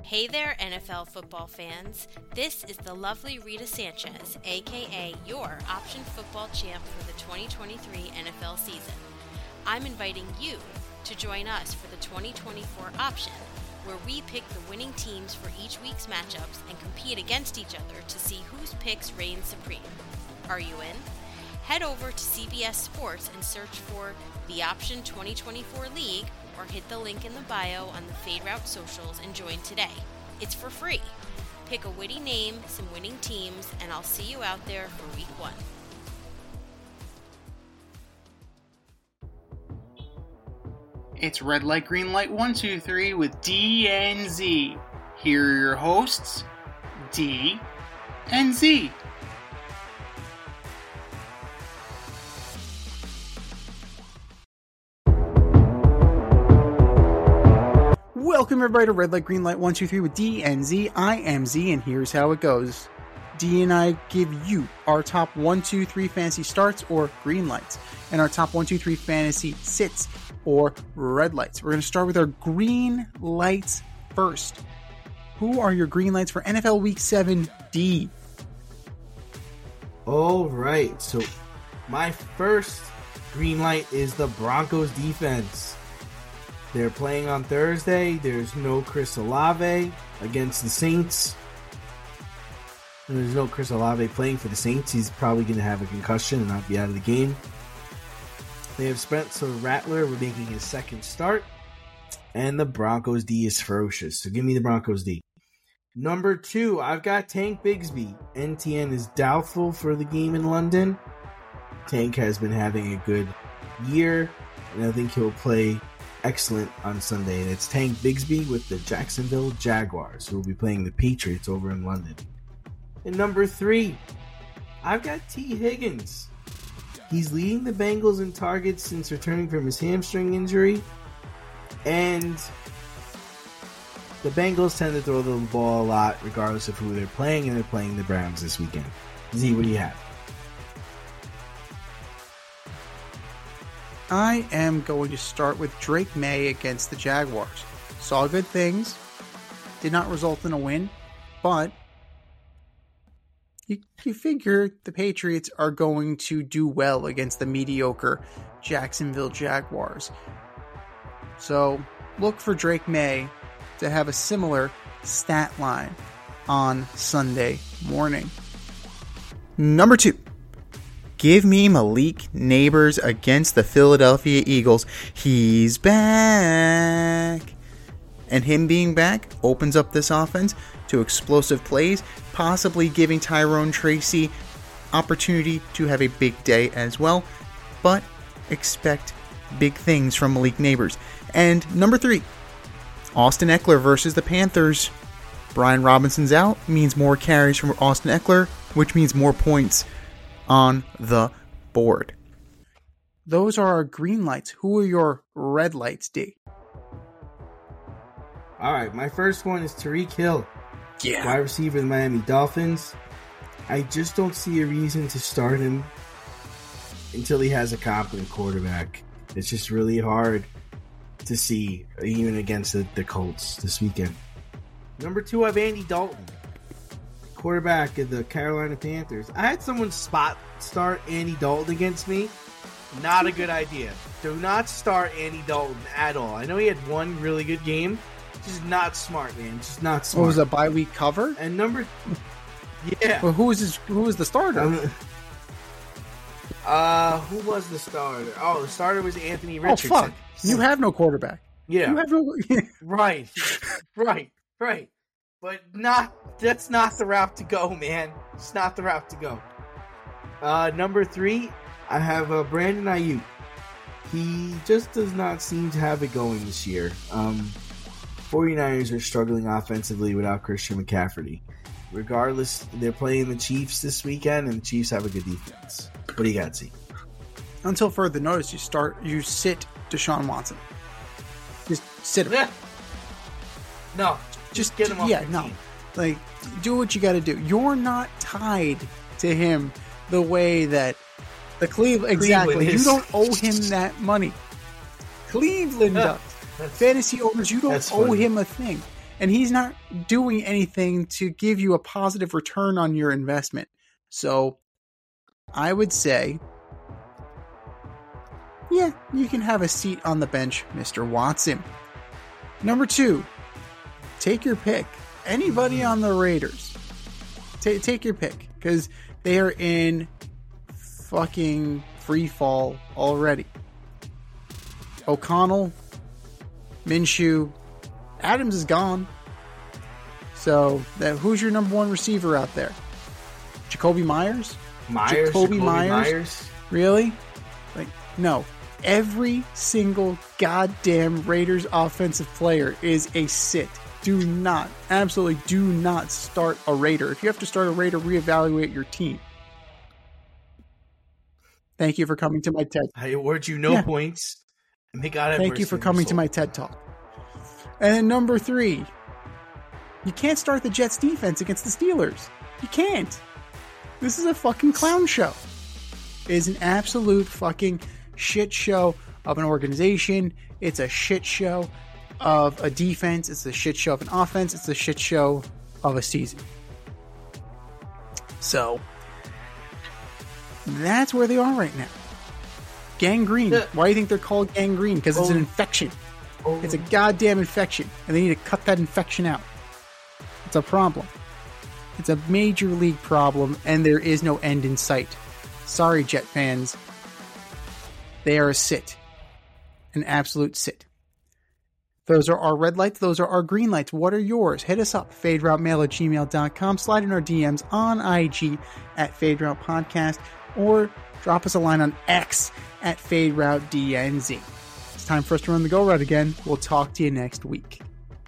Hey there, NFL football fans. This is the lovely Rita Sanchez, aka your Option Football Champ for the 2023 NFL season. I'm inviting you to join us for the 2024 Option, where we pick the winning teams for each week's matchups and compete against each other to see whose picks reign supreme. Are you in? Head over to CBS Sports and search for the Option 2024 League, or hit the link in the bio on the Fade Route socials and join today. It's for free. Pick a witty name, some winning teams, and I'll see you out there for week 1. It's Red Light, Green Light 1, 2, 3 with D and Z. Here are your hosts, D and Z. Welcome everybody to Red Light, Green Light 1, 2, 3 with D and Z. I am Z, and here's how it goes. D and I give you our top 1, 2, 3 fantasy starts or green lights, and our top 1, 2, 3 fantasy sits or red lights. We're going to start with our green lights first. Who are your green lights for NFL Week 7, D? All right, so my first green light is the Broncos defense. They're playing on Thursday. There's no Chris Olave against the Saints. And there's no Chris Olave playing for the Saints. He's probably going to have a concussion and not be out of the game. They have Spencer Rattler making his second start. And the Broncos D is ferocious. So give me the Broncos D. Number 2, I've got Tank Bigsby. NTN is doubtful for the game in London. Tank has been having a good year. And I think he'll play excellent on Sunday, and it's Tank Bigsby with the Jacksonville Jaguars, who will be playing the Patriots over in London. And number 3, I've got T. Higgins. He's leading the Bengals in targets since returning from his hamstring injury, and the Bengals tend to throw the ball a lot regardless of who they're playing, and they're playing the Browns this weekend. Z, what do you have? I am going to start with Drake May against the Jaguars. Saw good things. Did not result in a win, but you figure the Patriots are going to do well against the mediocre Jacksonville Jaguars. So look for Drake May to have a similar stat line on Sunday morning. Number 2. Give me Malik Nabers against the Philadelphia Eagles. He's back. And him being back opens up this offense to explosive plays, possibly giving Tyrone Tracy opportunity to have a big day as well. But expect big things from Malik Nabers. And number 3, Austin Eckler versus the Panthers. Brian Robinson's out, means more carries from Austin Eckler, which means more points on the board. Those are our green lights. Who are your red lights, D? Alright, my first one is Tyreek Hill. Yeah. Wide receiver of the Miami Dolphins. I just don't see a reason to start him until he has a competent quarterback. It's just really hard to see, even against the Colts this weekend. Number 2, I have Andy Dalton, quarterback of the Carolina Panthers. I had someone start Andy Dalton against me. Not a good idea. Do not start Andy Dalton at all. I know he had one really good game. Just not smart, man. Just not smart. What was a bye week cover? And yeah. Well, who was the starter? Who was the starter? Oh, the starter was Anthony Richardson. Oh, fuck. You have no quarterback. Yeah. You have no... Right. But that's not the route to go, man. It's not the route to go. Number 3, I have Brandon Ayuk. He just does not seem to have it going this year. 49ers are struggling offensively without Christian McCaffrey. Regardless, they're playing the Chiefs this weekend, and the Chiefs have a good defense. What do you got, Z? Until further notice, you sit Deshaun Watson. Just sit him. No. Just get him off your team. Like, do what you got to do. You're not tied to him the way that the Cleveland exactly. You don't owe him that money. Cleveland does. Fantasy owners, you don't owe him a thing. And he's not doing anything to give you a positive return on your investment. So I would say, yeah, you can have a seat on the bench, Mr. Watson. Number 2, take your pick. Anybody on the Raiders. Take your pick, because they are in fucking free fall already. O'Connell, Minshew, Adams is gone. So who's your number 1 receiver out there? Jacoby Myers? Jacoby Myers? Really? Like, no. Every single goddamn Raiders offensive player is a sit. Absolutely do not start a Raider. If you have to start a Raider, reevaluate your team. Thank you for coming to my TED. I award you no points. And they got Thank you for coming to my TED Talk. And then number 3, you can't start the Jets defense against the Steelers. You can't. This is a fucking clown show. It is an absolute fucking shit show of an organization. It's a shit show of a defense. It's a shit show of an offense. It's a shit show of a season. So that's where they are right now. Gangrene. Why do you think they're called gangrene? Because it's an infection. It's a goddamn infection. And they need to cut that infection out. It's a problem. It's a major league problem, and there is no end in sight. Sorry, Jet fans. They are a sit. An absolute sit. Those are our red lights. Those are our green lights. What are yours? Hit us up. FadeRouteMail@gmail.com. Slide in our DMs on IG @FadeRoutePodcast. Or drop us a line on X @FadeRouteDNZ. It's time for us to run the go route again. We'll talk to you next week.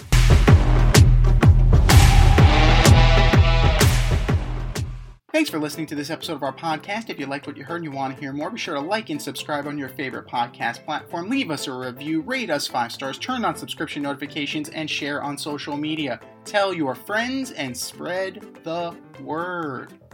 Thanks for listening to this episode of our podcast. If you liked what you heard and you want to hear more, be sure to like and subscribe on your favorite podcast platform. Leave us a review, rate us 5 stars, turn on subscription notifications, and share on social media. Tell your friends and spread the word.